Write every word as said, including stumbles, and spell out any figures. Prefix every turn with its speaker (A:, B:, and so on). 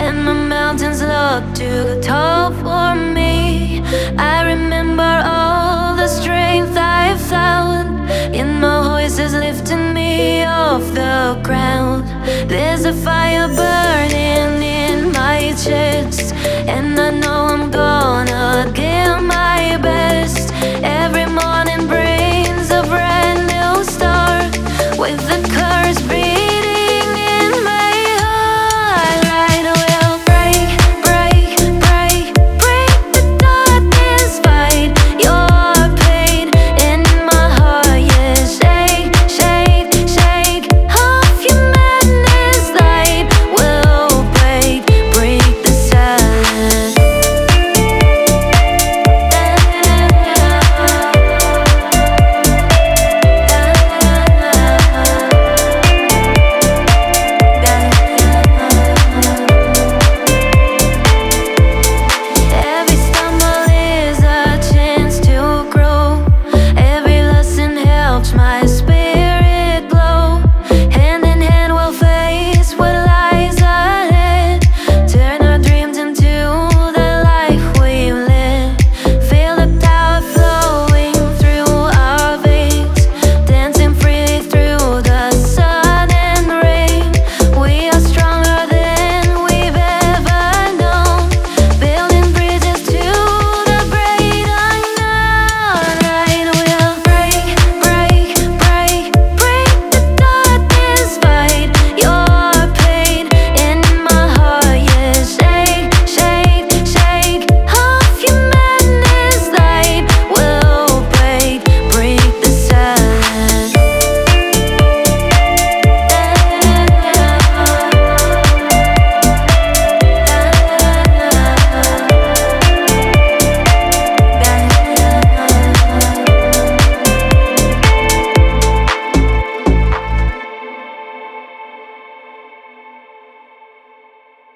A: and the mountains look too tall for me. I remember all the strength I found in my voices lifting me off the ground. There's a fire burning in my chest, and I know I'm gonna get my